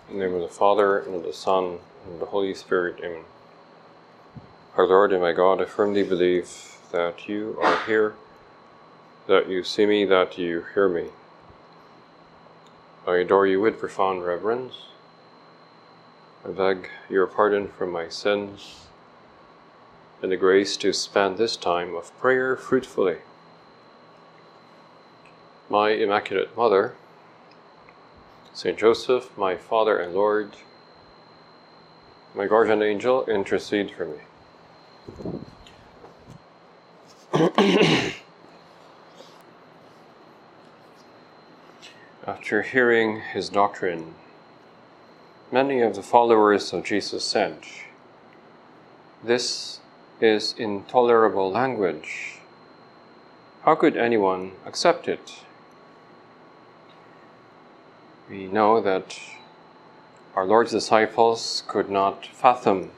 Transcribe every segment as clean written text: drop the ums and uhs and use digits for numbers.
In the name of the Father, and of the Son, and of the Holy Spirit. Amen. Our Lord and my God, I firmly believe that you are here, that you see me, that you hear me. I adore you with profound reverence. I beg your pardon for my sins and the grace to spend this time of prayer fruitfully. My Immaculate Mother, Saint Joseph, my Father and Lord, my guardian angel, intercede for me. After hearing his doctrine, many of the followers of Jesus said, "This is intolerable language. How could anyone accept it?" We know that our Lord's disciples could not fathom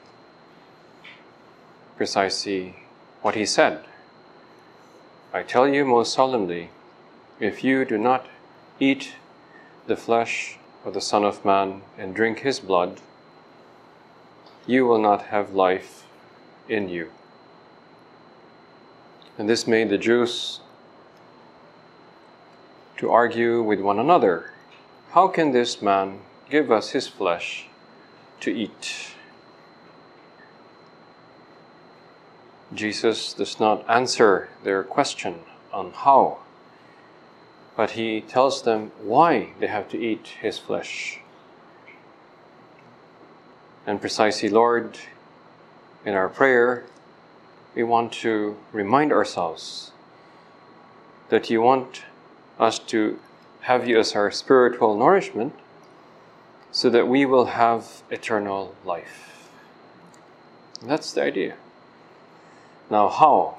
precisely what he said. I tell you most solemnly, if you do not eat the flesh of the Son of Man and drink his blood, you will not have life in you. And this made the Jews to argue with one another. How can this man give us his flesh to eat? Jesus does not answer their question on how, but he tells them why they have to eat his flesh. And precisely, Lord, in our prayer, we want to remind ourselves that you want us to have you as our spiritual nourishment so that we will have eternal life. And that's the idea. Now, how?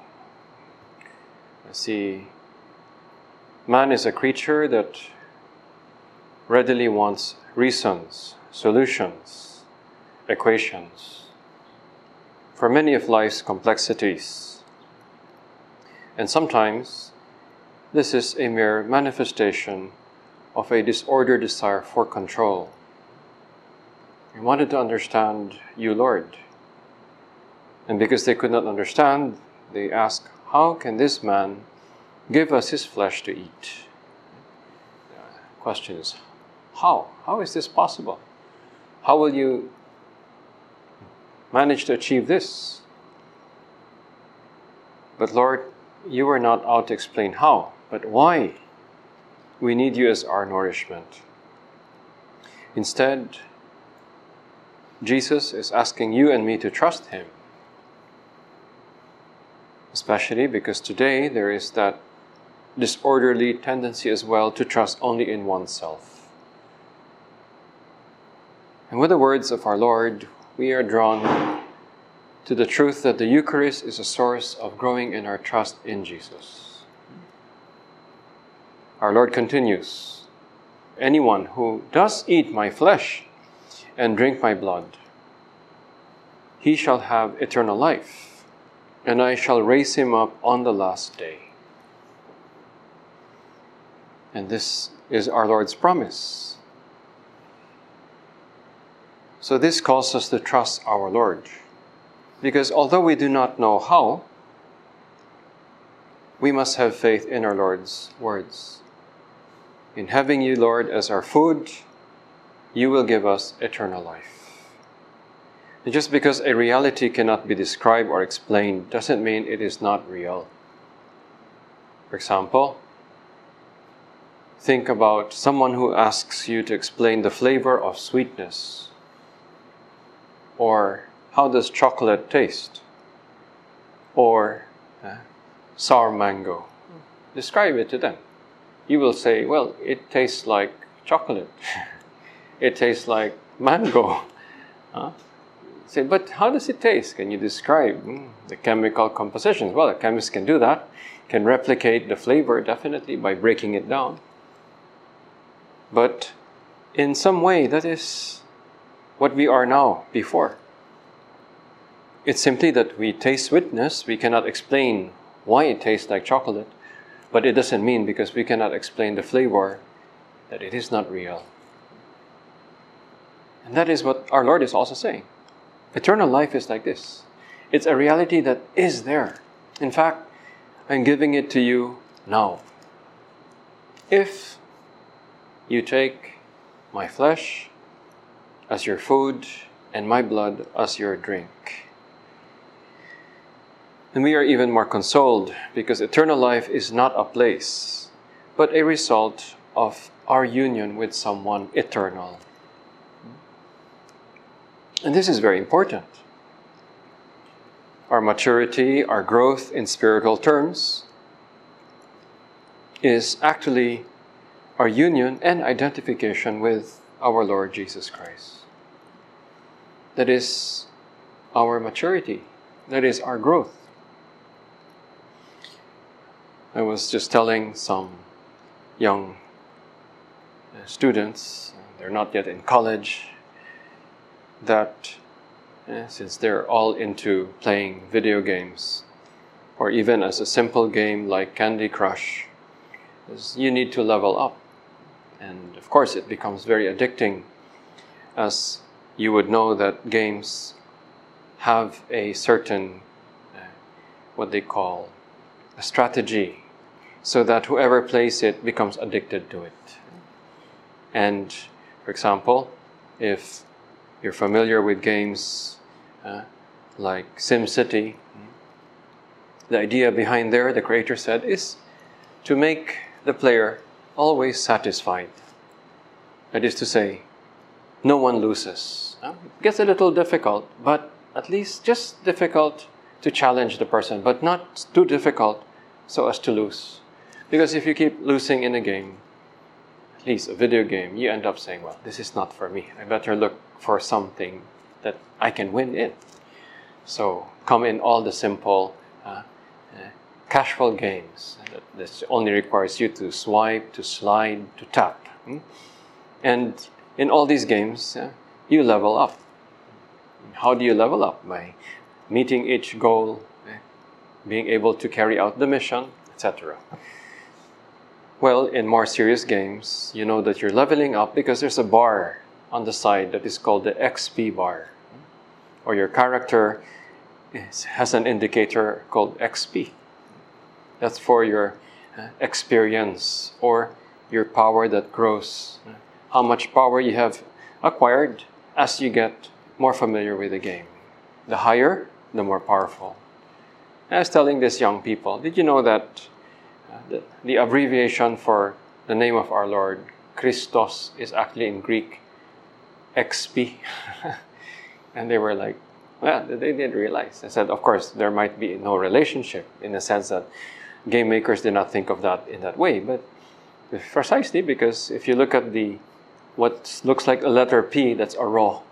See, man is a creature that readily wants reasons, solutions, equations for many of life's complexities. And sometimes this is a mere manifestation of a disordered desire for control. We wanted to understand you, Lord. And because they could not understand, they asked, how can this man give us his flesh to eat? The question is, how? How is this possible? How will you manage to achieve this? But Lord, you are not out to explain how, but why we need you as our nourishment. Instead, Jesus is asking you and me to trust him. Especially because today there is that disorderly tendency as well to trust only in oneself. And with the words of our Lord, we are drawn to the truth that the Eucharist is a source of growing in our trust in Jesus. Our Lord continues, anyone who does eat my flesh and drink my blood, he shall have eternal life, and I shall raise him up on the last day. And this is our Lord's promise. So this calls us to trust our Lord, because although we do not know how, we must have faith in our Lord's words. In having you, Lord, as our food, you will give us eternal life. And just because a reality cannot be described or explained doesn't mean it is not real. For example, think about someone who asks you to explain the flavor of sweetness, or how does chocolate taste, or sour mango. Describe it to them. You will say, well, it tastes like chocolate. It tastes like mango. Say, but how does it taste? Can you describe the chemical compositions? Well, a chemist can do that, can replicate the flavor definitely by breaking it down. But in some way, that is what we are now before. It's simply that we taste sweetness. We cannot explain why it tastes like chocolate, but it doesn't mean because we cannot explain the flavor that it is not real. And that is what our Lord is also saying. Eternal life is like this. It's a reality that is there. In fact, I'm giving it to you now. If you take my flesh as your food and my blood as your drink. And we are even more consoled because eternal life is not a place, but a result of our union with someone eternal. And this is very important. Our maturity, our growth in spiritual terms is actually our union and identification with our Lord Jesus Christ. That is our maturity. That is our growth. I was just telling some young students, they're not yet in college, that since they're all into playing video games, or even as a simple game like Candy Crush, you need to level up. And of course it becomes very addicting, as you would know that games have a certain, what they call a strategy, so that whoever plays it becomes addicted to it. And for example, if you're familiar with games like SimCity, the idea behind there, the creator said, is to make the player always satisfied. That is to say, no one loses. It gets a little difficult, but at least just difficult to challenge the person, but not too difficult so as to lose. Because if you keep losing in a game, at least a video game, you end up saying, well, this is not for me. I better look for something that I can win in. So come in all the simple, casual games that only requires you to swipe, to slide, to tap. And in all these games, you level up. How do you level up? By meeting each goal, being able to carry out the mission, etc. Well, in more serious games, you know that you're leveling up because there's a bar on the side that is called the XP bar. Or your character has an indicator called XP. That's for your experience or your power that grows. How much power you have acquired as you get more familiar with the game. The higher, the more powerful. I was telling these young people, did you know that the abbreviation for the name of our Lord, Christos, is actually in Greek XP? And they were like, well, they didn't realize. I said, of course, there might be no relationship in the sense that game makers did not think of that in that way. But precisely because if you look at what looks like a letter P, that's a rho.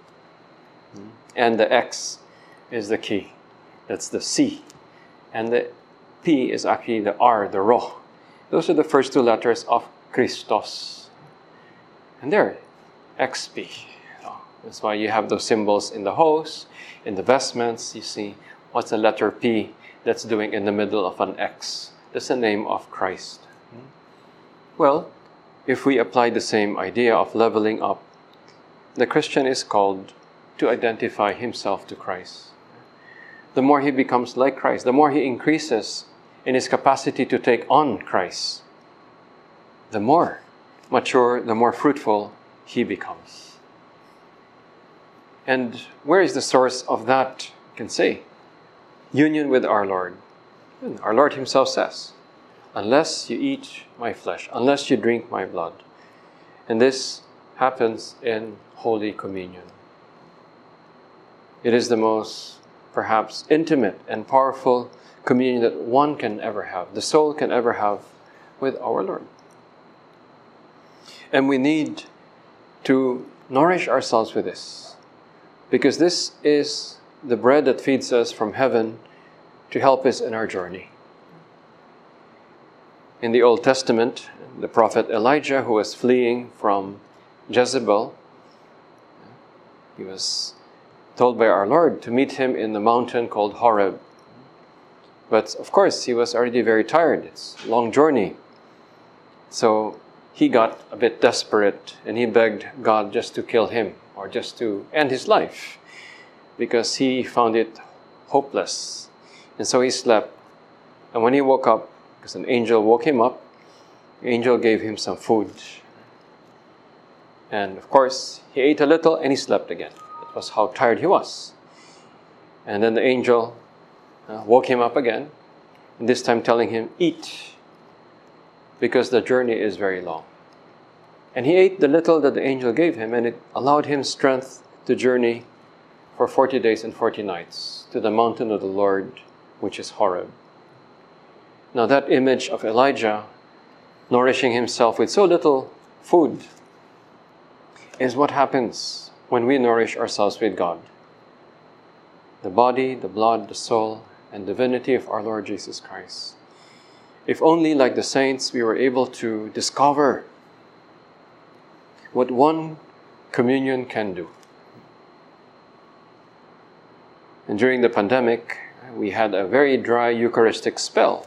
And the X is the key. That's the C. And the P is actually the R, the rho. Those are the first two letters of Christos. And there, XP. That's why you have those symbols in the hose, in the vestments. You see, what's the letter P that's doing in the middle of an X? That's the name of Christ. Well, if we apply the same idea of leveling up, the Christian is called to identify himself to Christ. The more he becomes like Christ, the more he increases in his capacity to take on Christ, the more mature, the more fruitful he becomes. And where is the source of that? You can say, union with our Lord. And our Lord himself says, unless you eat my flesh, unless you drink my blood. And this happens in Holy Communion. It is the most, perhaps, intimate and powerful communion that one can ever have, the soul can ever have with our Lord. And we need to nourish ourselves with this, because this is the bread that feeds us from heaven to help us in our journey. In the Old Testament, the prophet Elijah, who was fleeing from Jezebel, he was told by our Lord to meet him in the mountain called Horeb. But of course, he was already very tired. It's a long journey. So he got a bit desperate and he begged God just to kill him or just to end his life because he found it hopeless. And so he slept. And when he woke up, because an angel woke him up, the angel gave him some food. And of course, he ate a little and he slept again. That was how tired he was. And then the angel woke him up again, and this time telling him, eat, because the journey is very long. And he ate the little that the angel gave him, and it allowed him strength to journey for 40 days and 40 nights to the mountain of the Lord, which is Horeb. Now that image of Elijah nourishing himself with so little food is what happens when we nourish ourselves with God. The body, the blood, the soul, and divinity of our Lord Jesus Christ. If only, like the saints, we were able to discover what one communion can do. And during the pandemic, we had a very dry Eucharistic spell.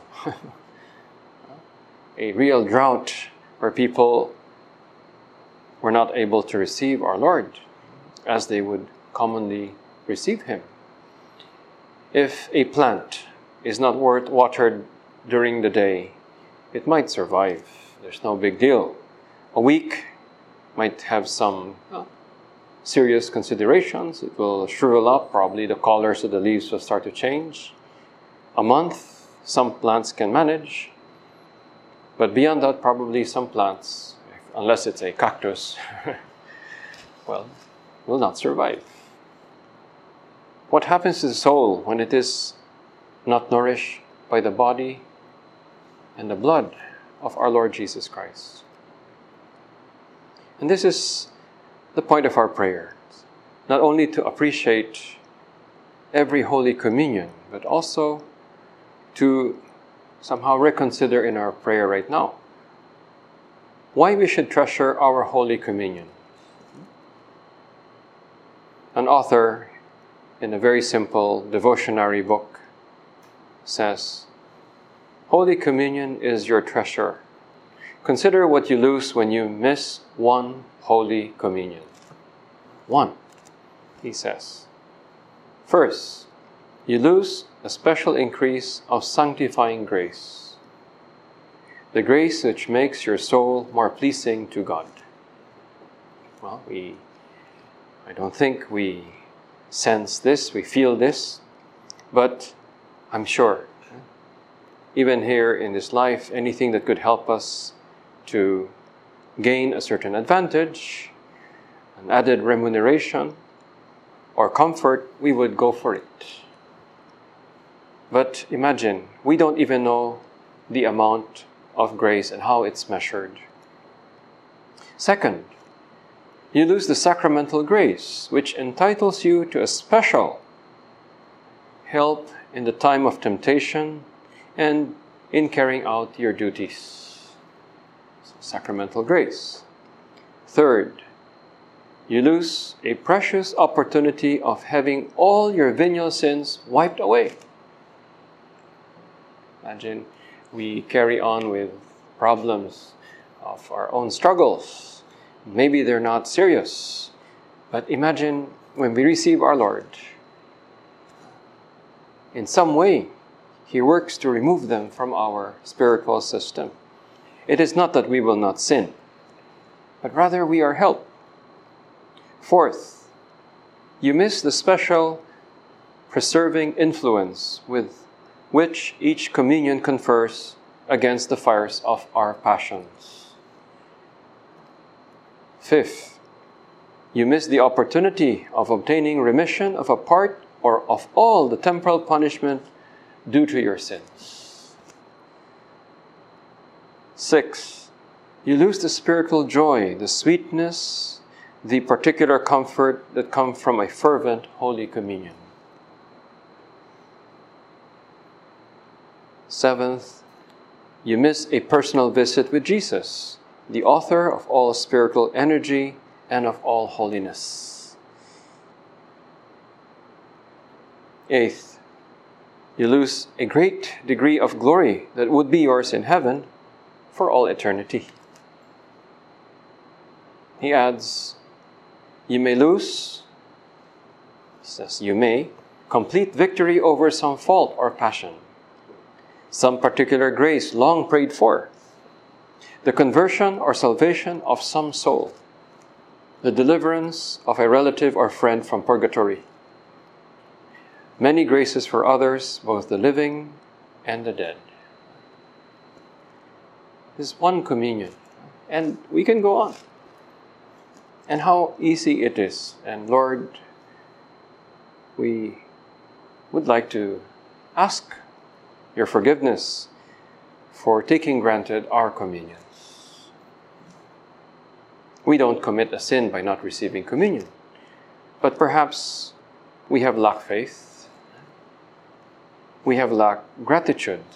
A real drought where people were not able to receive our Lord as they would commonly receive Him. If a plant is not watered during the day, it might survive. There's no big deal. A week might have some serious considerations. It will shrivel up. Probably the colors of the leaves will start to change. A month, some plants can manage. But beyond that, probably some plants, unless it's a cactus, well, will not survive. What happens to the soul when it is not nourished by the body and the blood of our Lord Jesus Christ? And this is the point of our prayer. Not only to appreciate every Holy Communion, but also to somehow reconsider in our prayer right now why we should treasure our Holy Communion. An author in a very simple devotionary book says, Holy Communion is your treasure. Consider what you lose when you miss one Holy Communion. One, he says. First, you lose a special increase of sanctifying grace, the grace which makes your soul more pleasing to God. Well, I don't think we sense this, we feel this, but I'm sure, even here in this life, anything that could help us to gain a certain advantage, an added remuneration, or comfort, we would go for it. But imagine, we don't even know the amount of grace and how it's measured. Second, you lose the sacramental grace, which entitles you to a special help in the time of temptation and in carrying out your duties. So, sacramental grace. Third, you lose a precious opportunity of having all your venial sins wiped away. Imagine we carry on with problems of our own struggles. Maybe they're not serious, but imagine when we receive our Lord, in some way, He works to remove them from our spiritual system. It is not that we will not sin, but rather we are helped. Fourth, you miss the special preserving influence with which each communion confers against the fires of our passions. Fifth, you miss the opportunity of obtaining remission of a part or of all the temporal punishment due to your sins. Sixth, you lose the spiritual joy, the sweetness, the particular comfort that come from a fervent Holy Communion. Seventh, you miss a personal visit with Jesus, the author of all spiritual energy and of all holiness. Eighth, you lose a great degree of glory that would be yours in heaven for all eternity. he adds, you may lose, he says, you may, complete victory over some fault or passion, some particular grace long prayed for, the conversion or salvation of some soul, the deliverance of a relative or friend from purgatory, many graces for others, both the living and the dead. This is one communion. And we can go on. And how easy it is. And Lord, we would like to ask your forgiveness for taking granted our communions. We don't commit a sin by not receiving communion. But perhaps we have lacked faith. We have lacked gratitude.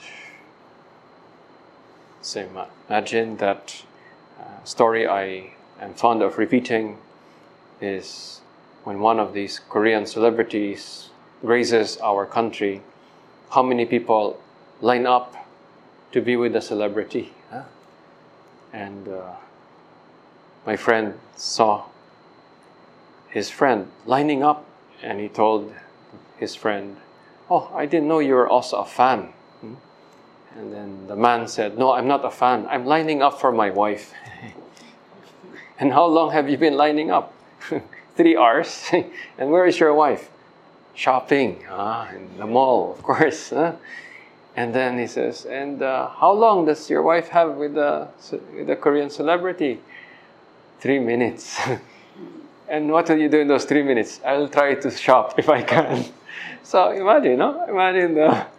So imagine that story I am fond of repeating is when one of these Korean celebrities graces our country, how many people line up to be with the celebrity. And my friend saw his friend lining up, and he told his friend, "Oh, I didn't know you were also a fan." And then the man said, "No, I'm not a fan. I'm lining up for my wife." "And how long have you been lining up?" 3 hours. "And where is your wife?" "Shopping." In the mall, of course. And then he says, "And how long does your wife have with the Korean celebrity?" 3 minutes. "And what will you do in those 3 minutes?" "I'll try to shop if I can." So imagine, imagine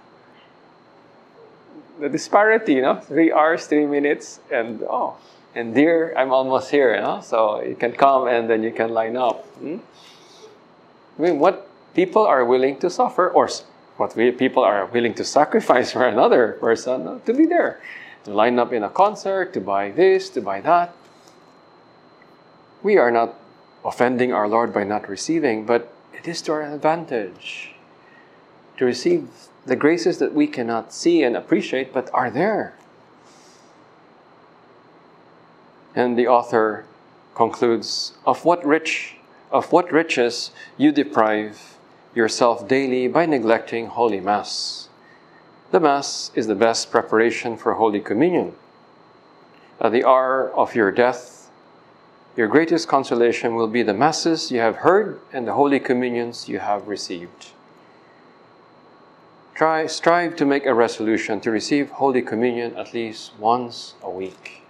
the disparity, 3 hours, 3 minutes, and dear, I'm almost here, so you can come and then you can line up. I mean, what people are willing to suffer, or what people are willing to sacrifice for another person to be there, to line up in a concert, to buy this, to buy that. We are not offending our Lord by not receiving, but it is to our advantage to receive the graces that we cannot see and appreciate, but are there. And the author concludes, of what riches you deprive yourself daily by neglecting Holy Mass. The Mass is the best preparation for Holy Communion. At the hour of your death, your greatest consolation will be the Masses you have heard and the Holy Communions you have received. Strive to make a resolution to receive Holy Communion at least once a week.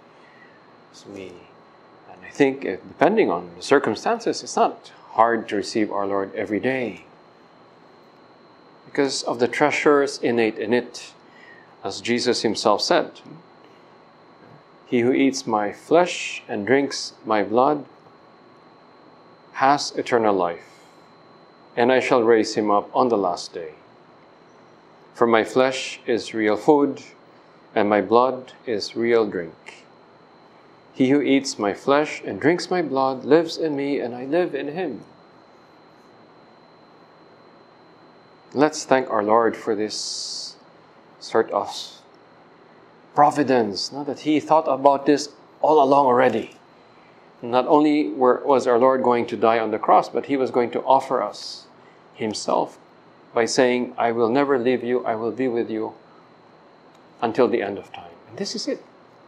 And I think, depending on the circumstances, it's not hard to receive our Lord every day, because of the treasures innate in it. As Jesus himself said, "He who eats my flesh and drinks my blood has eternal life, and I shall raise him up on the last day. For my flesh is real food, and my blood is real drink. He who eats my flesh and drinks my blood lives in me, and I live in him." Let's thank our Lord for this sort of providence, that He thought about this all along already. Not only was our Lord going to die on the cross, but He was going to offer us Himself by saying, "I will never leave you, I will be with you until the end of time." And this is it.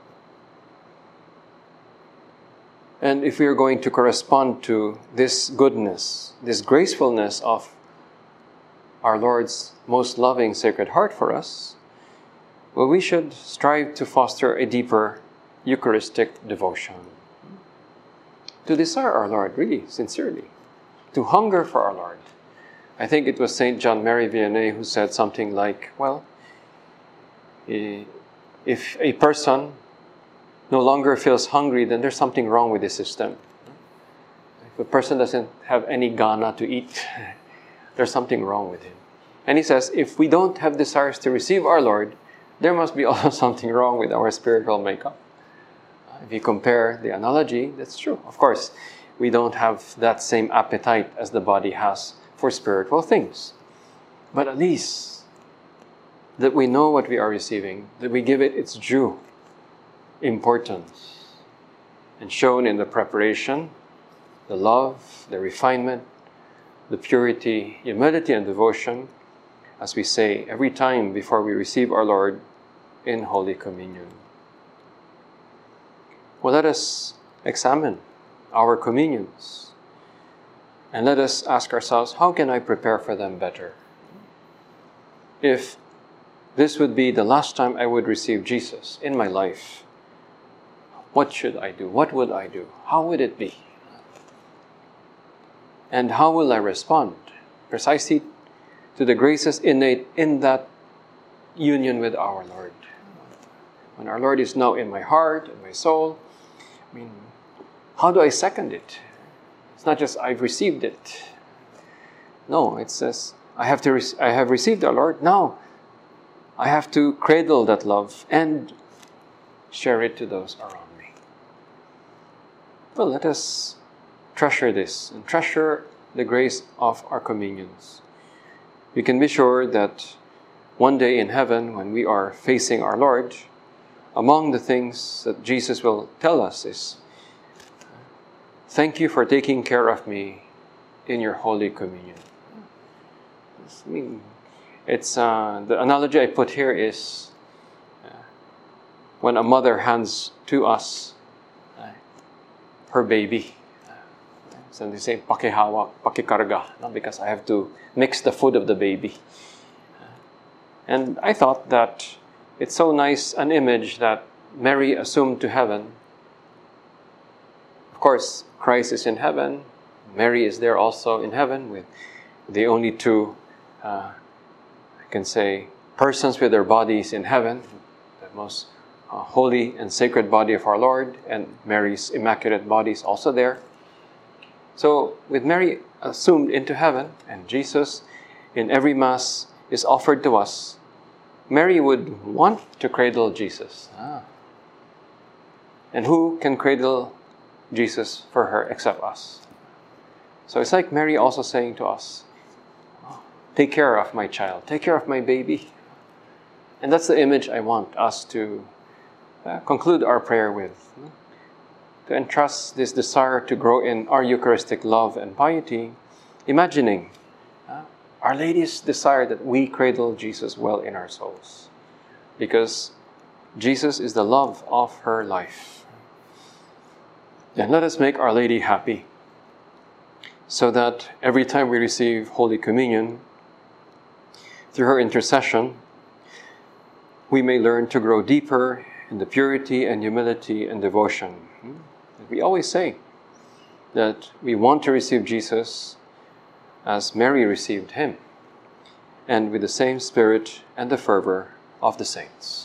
And if we are going to correspond to this goodness, this gracefulness of our Lord's most loving Sacred Heart for us, well, we should strive to foster a deeper Eucharistic devotion. To desire our Lord, really, sincerely. To hunger for our Lord. I think it was St. John Mary Vianney who said something like, well, if a person no longer feels hungry, then there's something wrong with the system. If a person doesn't have any gana to eat, there's something wrong with him. And he says, if we don't have desires to receive our Lord, there must be also something wrong with our spiritual makeup. If you compare the analogy, that's true. Of course, we don't have that same appetite as the body has for spiritual things. But at least that we know what we are receiving, that we give it its due importance, and shown in the preparation, the love, the refinement, the purity, humility, and devotion, as we say every time before we receive our Lord in Holy Communion. Well, let us examine our communions and let us ask ourselves, how can I prepare for them better? If this would be the last time I would receive Jesus in my life, what should I do? What would I do? How would it be? And how will I respond? Precisely to the graces innate in that union with our Lord. When our Lord is now in my heart, in my soul, how do I second it? It's not just I've received it. No, it says I have received our Lord. Now I have to cradle that love and share it to those around me. Well, let us treasure this and treasure the grace of our communions. We can be sure that one day in heaven, when we are facing our Lord, among the things that Jesus will tell us is, thank you for taking care of me in your Holy Communion. It's the analogy I put here is when a mother hands to us her baby. So they say, pakihawak, pakikarga, because I have to mix the food of the baby. And I thought that it's so nice an image that Mary assumed to heaven. Of course, Christ is in heaven. Mary is there also in heaven with the only two, I can say, persons with their bodies in heaven. The most holy and sacred body of our Lord, and Mary's immaculate body is also there. So with Mary assumed into heaven, and Jesus in every Mass is offered to us, Mary would want to cradle Jesus. And who can cradle Jesus for her except us? So it's like Mary also saying to us, take care of my child, take care of my baby. And that's the image I want us to conclude our prayer with. To entrust this desire to grow in our Eucharistic love and piety, imagining Our Lady's desire that we cradle Jesus well in our souls, because Jesus is the love of her life. And let us make Our Lady happy, so that every time we receive Holy Communion, through her intercession, we may learn to grow deeper in the purity and humility and devotion. We always say that we want to receive Jesus as Mary received him, and with the same spirit and the fervor of the saints.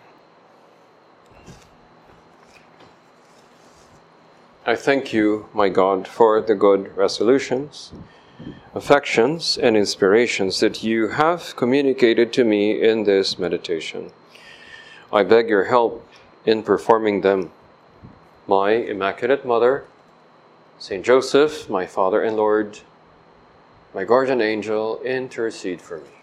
I thank you, my God, for the good resolutions, affections, and inspirations that you have communicated to me in this meditation. I beg your help in performing them. My Immaculate Mother, Saint Joseph, my Father and Lord, my guardian angel, intercede for me.